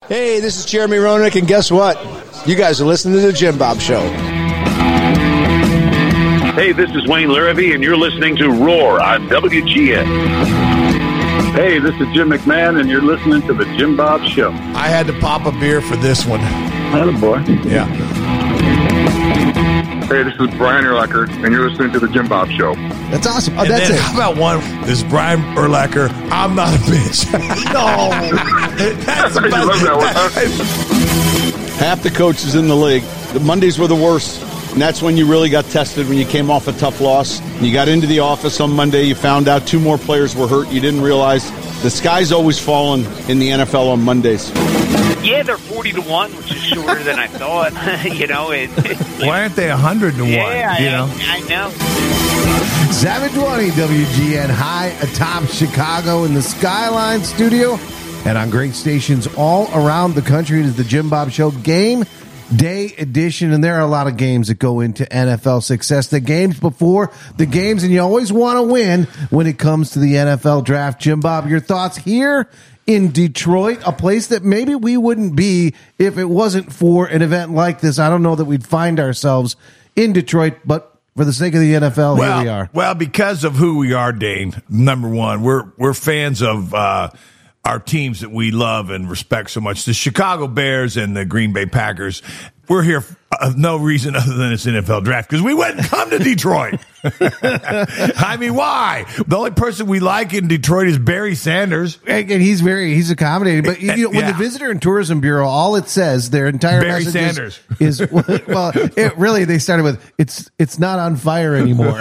Hey, this is Jeremy Roenick, and guess what? You guys are listening to The Jim Bob Show. Hey, this is Wayne Larrivee, and you're listening to Roar on WGN. Hey, this is Jim McMahon, and you're listening to The Jim Bob Show. I had to pop a beer for this one. Attaboy. Yeah. Hey, this is Brian Urlacher, and you're listening to The Jim Bob Show. That's awesome. Oh, And that's then it. how about one? This is Brian Urlacher. I'm not a bitch. No. That's I love that one. Half the coaches in the league, the Mondays were the worst. And that's when you really got tested, when you came off a tough loss. You got into the office on Monday. You found out 2 more players were hurt. You didn't realize the sky's always falling in the NFL on Mondays. Yeah, they're 40-1, which is shorter than I thought. Why aren't they 100-1? Yeah, I know. 720 WGN high atop Chicago in the Skyline studio and on great stations all around the country. It is the Jim Bob Show Game Day edition, and there are a lot of games that go into NFL success. The games before the games, and you always want to win when it comes to the NFL draft. Jim Bob, your thoughts here in Detroit, a place that maybe we wouldn't be if it wasn't for an event like this. I don't know that we'd find ourselves in Detroit, but for the sake of the NFL, here we are. Well, because of who we are, Dane, number one, we're fans of our teams that we love and respect so much. The Chicago Bears and the Green Bay Packers. We're here for no reason other than it's NFL draft, because we wouldn't come to Detroit. I mean, why? The only person we like in Detroit is Barry Sanders. And he's accommodating. But when the Visitor and Tourism Bureau, all it says, their entire Barry message Sanders is well, they started with, it's not on fire anymore.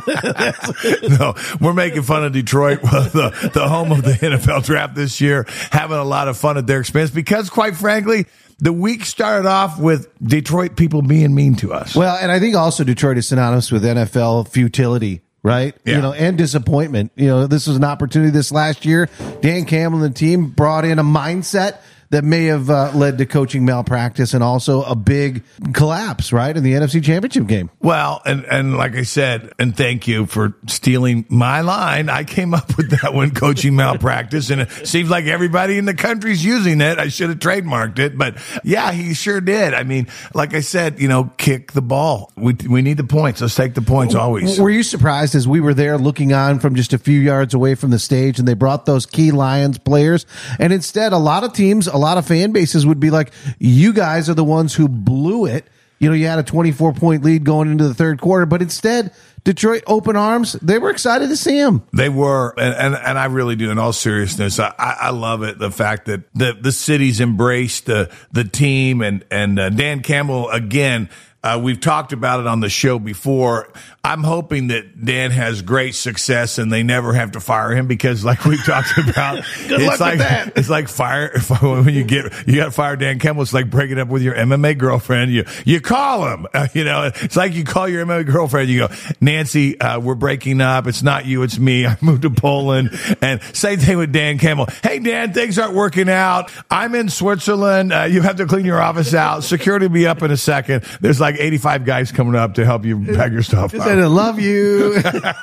No, we're making fun of Detroit, the home of the NFL draft this year, having a lot of fun at their expense, because quite frankly, the week started off with Detroit people being mean to us. Well, and I think also Detroit is synonymous with NFL futility, right? Yeah. And disappointment. This was an opportunity this last year. Dan Campbell and the team brought in a mindset that may have led to coaching malpractice and also a big collapse, right, in the NFC Championship game. Well, and like I said, and thank you for stealing my line. I came up with that one, coaching malpractice, and it seems like everybody in the country's using it. I should have trademarked it, but yeah, he sure did. I mean, like I said, kick the ball. We need the points. Let's take the points always. Were you surprised as we were there looking on from just a few yards away from the stage and they brought those key Lions players, and instead a lot of teams, a lot of fan bases would be like, you guys are the ones who blew it. You had a 24-point lead going into the third quarter, but instead Detroit, open arms. They were excited to see him. They were, and I really do. In all seriousness, I love it. The fact that the city's embraced the team and Dan Campbell again. We've talked about it on the show before. I'm hoping that Dan has great success and they never have to fire him, because like we've talked about, it's like fire. When you got to fire Dan Campbell, it's like breaking up with your MMA girlfriend. You call him, it's like you call your MMA girlfriend. You go, Nancy, we're breaking up. It's not you, it's me. I moved to Poland. And same thing with Dan Campbell. Hey, Dan, things aren't working out. I'm in Switzerland. You have to clean your office out. Security will be up in a second. There's like 85 guys coming up to help you pack your stuff up. I love you.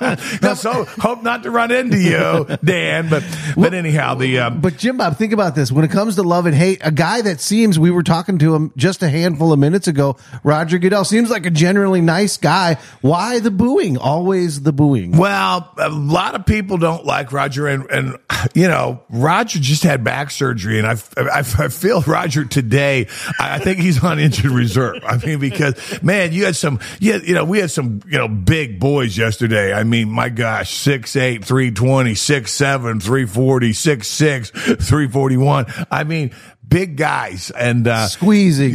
So hope not to run into you, Dan. But anyhow, but Jim Bob, think about this. When it comes to love and hate, a guy that seems, we were talking to him just a handful of minutes ago, Roger Goodell, seems like a generally nice guy. Why the booing? Always the booing. Well, a lot of people don't like Roger, and Roger just had back surgery, and I feel Roger today. I think he's on injured reserve. I mean, because man, we had some big boys yesterday. I mean, my gosh, 6'8", 320, 6'7", 340, 6'6", 341. I mean, big guys, and squeezing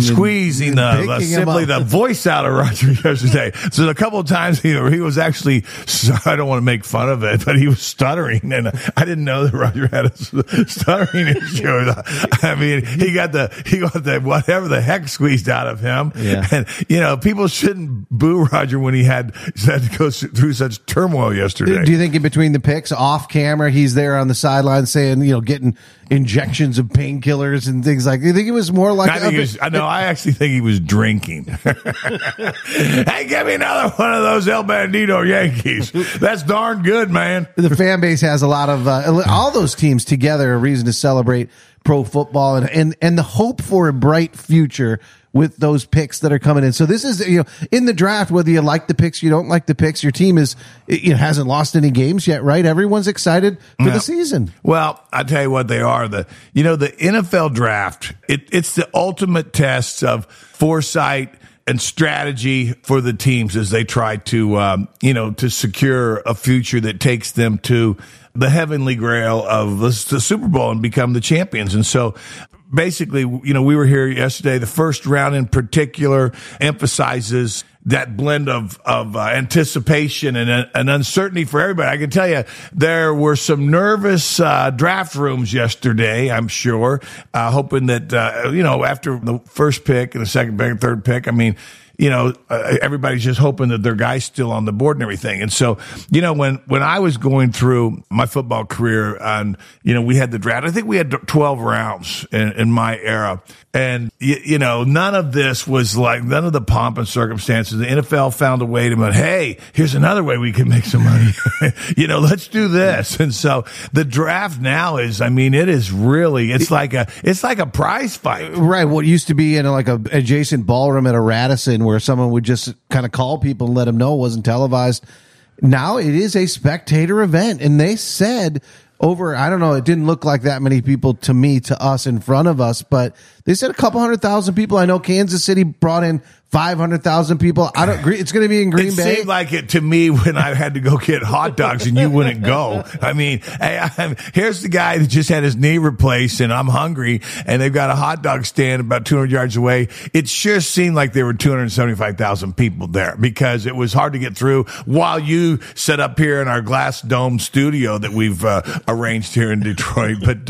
the voice out of Roger yesterday. So a couple of times he was actually, I don't want to make fun of it, but he was stuttering, and I didn't know that Roger had a stuttering issue. I mean, he got the whatever the heck squeezed out of him. Yeah. And people shouldn't boo Roger when he had to go through such turmoil yesterday. Do you think in between the picks, off camera, he's there on the sideline saying, getting injections of painkillers and things like that. You think it was more like I actually think he was drinking. Hey, give me another one of those El Bandito Yankees. That's darn good, man. The fan base has a lot of all those teams together, a reason to celebrate pro football and the hope for a bright future with those picks that are coming in. So this is, in the draft, whether you like the picks, you don't like the picks, your team hasn't lost any games yet, right? Everyone's excited for the season. Well, I tell you what they are. The NFL draft, it's the ultimate test of foresight and strategy for the teams as they try to, to secure a future that takes them to the heavenly grail of the Super Bowl and become the champions. And so basically, we were here yesterday. The first round in particular emphasizes that blend of anticipation and uncertainty for everybody. I can tell you there were some nervous draft rooms yesterday, I'm sure, hoping that, after the first pick and the second pick and third pick, everybody's just hoping that their guy's still on the board and everything. And so, when I was going through my football career and, we had the draft, I think we had 12 rounds in my era. And, none of this was none of the pomp and circumstances. The NFL found a way to, hey, here's another way we can make some money. Let's do this. And so the draft now is, it is really, it's like a prize fight. Right. What used to be in like a adjacent ballroom at a Radisson where someone would just kind of call people and let them know it wasn't televised. Now it is a spectator event. And they said it didn't look like that many people to us in front of us, but they said a couple 100,000 people. I know Kansas City brought in 500,000 people. It's going to be in Green Bay. It seemed like it to me when I had to go get hot dogs and you wouldn't go. Here's the guy that just had his knee replaced and I'm hungry and they've got a hot dog stand about 200 yards away. It sure seemed like there were 275,000 people there because it was hard to get through while you set up here in our glass dome studio that we've arranged here in Detroit. But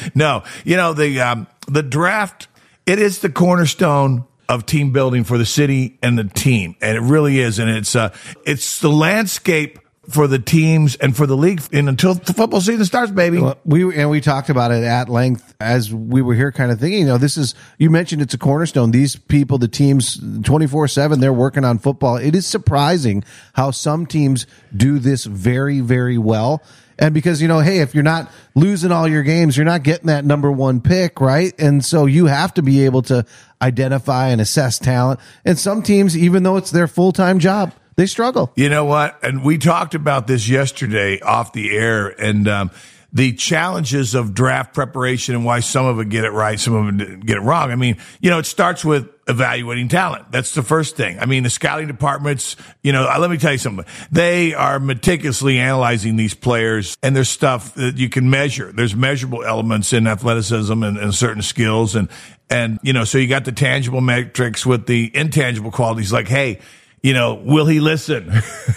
the draft, it is the cornerstone of team building for the city and the team. And it really is. And it's the landscape for the teams and for the league until the football season starts, baby. Well, we talked about it at length as we were here kind of thinking, you mentioned it's a cornerstone. These people, the teams 24/7, they're working on football. It is surprising how some teams do this very, very well. And because, hey, if you're not losing all your games, you're not getting that number one pick, right? And so you have to be able to identify and assess talent. And some teams, even though it's their full-time job, they struggle. You know what? And we talked about this yesterday off the air and the challenges of draft preparation and why some of it get it right, some of it get it wrong. It starts with evaluating talent. That's the first thing. The scouting departments, let me tell you something. They are meticulously analyzing these players and there's stuff that you can measure. There's measurable elements in athleticism and certain skills. And, so you got the tangible metrics with the intangible qualities like, hey, will he listen?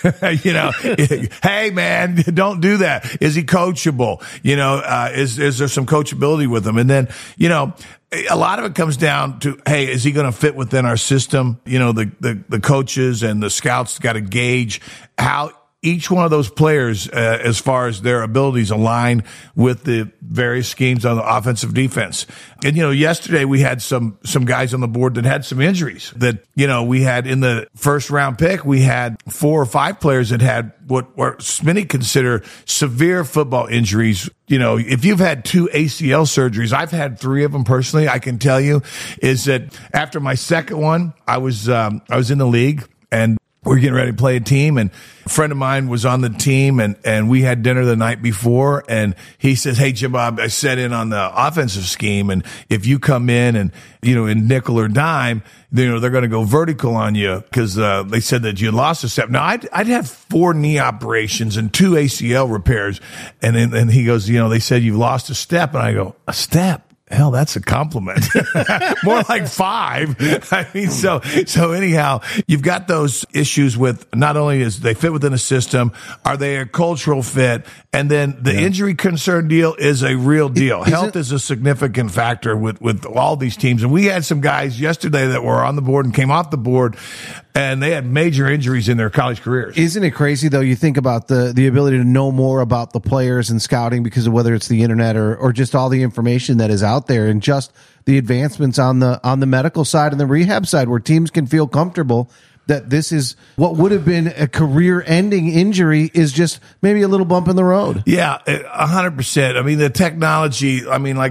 Hey man, don't do that. Is he coachable? Is there some coachability with him? And then, a lot of it comes down to, hey, is he going to fit within our system? The coaches and the scouts got to gauge how each one of those players, as far as their abilities align with the various schemes on the offensive defense. And, yesterday we had some guys on the board that had some injuries that, we had in the first round pick, we had 4 or 5 players that had what many consider severe football injuries. If you've had 2 ACL surgeries, I've had 3 of them personally. I can tell you is that after my second one, I was in the league and we're getting ready to play a team, and a friend of mine was on the team, and we had dinner the night before, and he says, hey, Jim Bob, I set in on the offensive scheme, and if you come in and, in nickel or dime, they're going to go vertical on you because they said that you lost a step. Now, I'd had 4 knee operations and 2 ACL repairs, and then he goes, they said you've lost a step, and I go, a step? Hell, that's a compliment. More like 5. So anyhow, you've got those issues with not only is they fit within a system, are they a cultural fit? And then the injury concern deal is a real deal. Health is a significant factor with all these teams. And we had some guys yesterday that were on the board and came off the board. and they had major injuries in their college careers. Isn't it crazy, though? You think about the ability to know more about the players and scouting because of whether it's the internet or just all the information that is out there, and just the advancements on the medical side and the rehab side, where teams can feel comfortable that this is what would have been a career-ending injury is just maybe a little bump in the road. Yeah, 100%. I mean, the technology,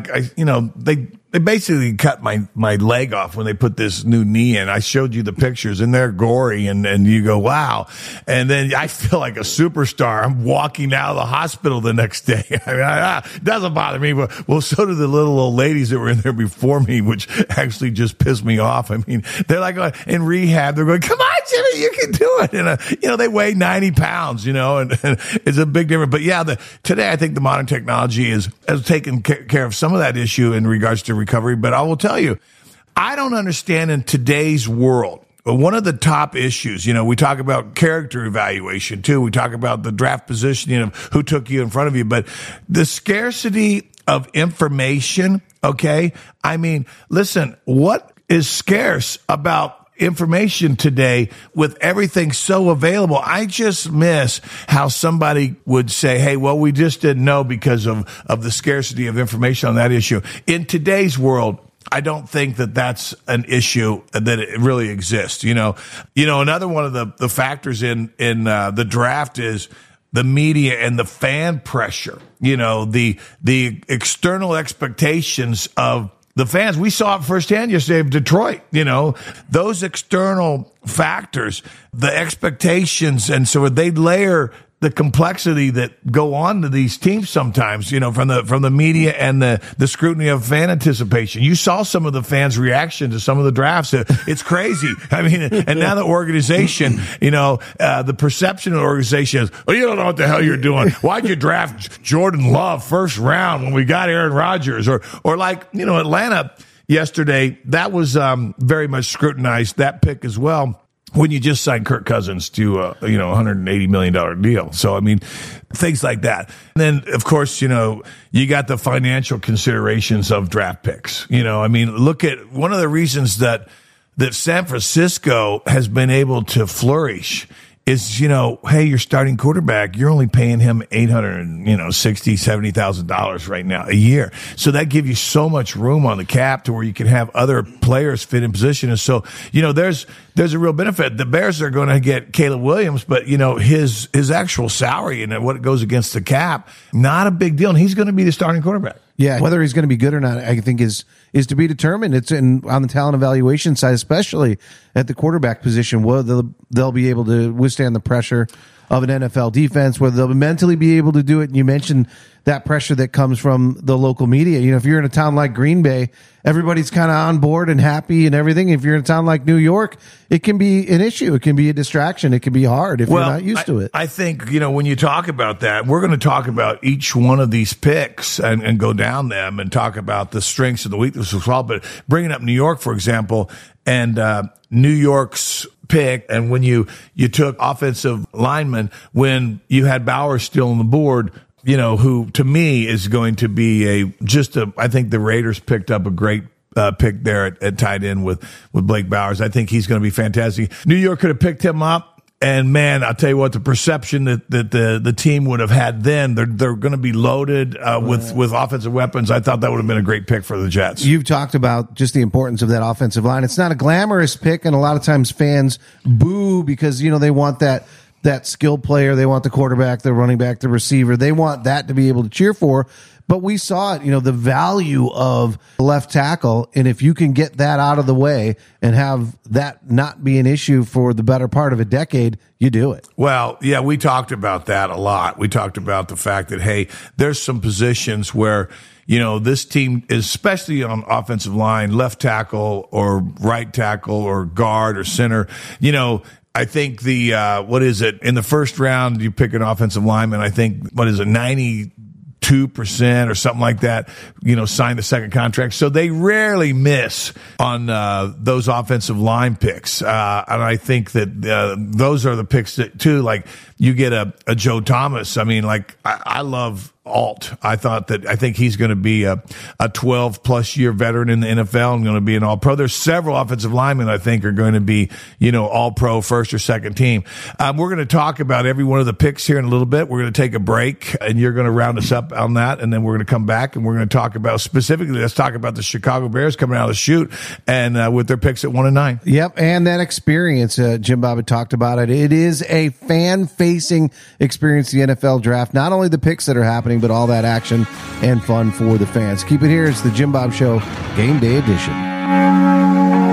they basically cut my leg off when they put this new knee in. I showed you the pictures, and they're gory, and you go, wow. And then I feel like a superstar. I'm walking out of the hospital the next day. I mean, it doesn't bother me, but well, so do the little old ladies that were in there before me, which actually just pissed me off. I mean, they're like in rehab. They're going, come on, Jimmy, you can do it. And, they weigh 90 pounds, and it's a big difference. But yeah, today I think the modern technology has taken care of some of that issue in regards to recovery. But I will tell you, I don't understand in today's world. One of the top issues, we talk about character evaluation too. We talk about the draft positioning of who took you in front of you, but the scarcity of information. Okay. I mean, listen, what is scarce about information today with everything so available? I just miss how somebody would say, hey, well, we just didn't know because of the scarcity of information on that issue. In today's world, I don't think that that's an issue that it really exists. Another one of the factors in the draft is the media and the fan pressure, the external expectations of the fans. We saw it firsthand yesterday of Detroit, those external factors, the expectations. And so they layer the complexity that go on to these teams sometimes, from the media and the scrutiny of fan anticipation. You saw some of the fans' reaction to some of the drafts. It's crazy. I mean, and now the organization, the perception of the organization is, oh, you don't know what the hell you're doing. Why'd you draft Jordan Love first round when we got Aaron Rodgers? Or Atlanta yesterday, that was very much scrutinized, that pick as well, when you just signed Kirk Cousins to a $180 million deal. So, I mean, things like that. And then, of course, you got the financial considerations of draft picks. Look at one of the reasons that San Francisco has been able to flourish is, hey, your starting quarterback, you're only paying him $860,000-$70,000 right now a year. So that gives you so much room on the cap to where you can have other players fit in position. And so, there's a real benefit. The Bears are going to get Caleb Williams, but his actual salary and what goes against the cap, not a big deal. And he's going to be the starting quarterback. Yeah, whether he's going to be good or not, I think is to be determined. It's on the talent evaluation side, especially at the quarterback position, whether they'll be able to withstand the pressure of an NFL defense, whether they'll mentally be able to do it. And you mentioned that pressure that comes from the local media. If you're in a town like Green Bay, everybody's kind of on board and happy and everything. If you're in a town like New York, it can be an issue. It can be a distraction. It can be hard if you're not used to it. I think, when you talk about that, we're going to talk about each one of these picks and go down them and talk about the strengths and the weaknesses as well. But bringing up New York, for example, and New York's pick, and when you took offensive linemen, when you had Bowers still on the board, who to me is going to be I think the Raiders picked up a great pick there at tight end with Blake Bowers. I think he's going to be fantastic. New York could have picked him up. And man, I'll tell you what, the perception that the team would have had then, they're going to be loaded with offensive weapons. I thought that would have been a great pick for the Jets. You've talked about just the importance of that offensive line. It's not a glamorous pick, and a lot of times fans boo because they want that skilled player, they want the quarterback, the running back, the receiver. They want that to be able to cheer for. But we saw it, the value of left tackle. And if you can get that out of the way and have that not be an issue for the better part of a decade, you do it. Well, yeah, we talked about that a lot. We talked about the fact that, hey, there's some positions where, this team, especially on offensive line, left tackle or right tackle or guard or center, I think what is it? In the first round, you pick an offensive lineman. I think, 92% or something like that, signed a second contract. So they rarely miss on those offensive line picks. And I think that those are the picks that, too, like you get a Joe Thomas. I mean, I love Alt. I think he's going to be a 12-plus year veteran in the NFL and going to be an All-Pro. There's several offensive linemen I think are going to be, All-Pro first or second team. We're going to talk about every one of the picks here in a little bit. We're going to take a break, and you're going to round us up on that, and then we're going to come back, and we're going to talk about specifically, let's talk about the Chicago Bears coming out of the chute and with their picks at 1-9. Yep, and that experience, Jim Bob had talked about it. It is a fan-facing experience, the NFL draft. Not only the picks that are happening, but all that action and fun for the fans. Keep it here. It's the Jim Bob Show, Game Day Edition.